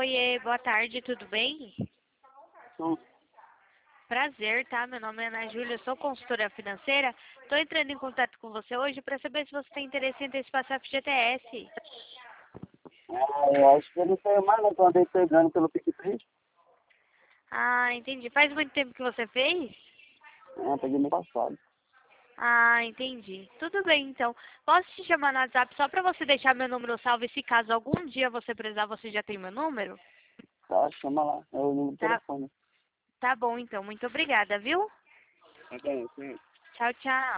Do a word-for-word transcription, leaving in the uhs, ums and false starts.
Oiê, boa tarde, tudo bem? Sim. Prazer, tá? Meu nome é Ana Júlia, eu sou consultora financeira. Estou entrando em contato com você hoje para saber se você tem interesse em antecipar seu F G T S. Ah, eu acho que ele tem mais, né? Que eu andei pegando pelo PicPay. Ah, entendi. Faz muito tempo que você fez? Ah, peguei no passado. Ah, entendi. Tudo bem, então. Posso te chamar no WhatsApp só para você deixar meu número salvo e se caso algum dia você precisar, você já tem meu número? Tá, chama lá. É o número do Tá, telefone. tá bom, então. Muito obrigada, viu? Tá bom, sim. Tchau, tchau.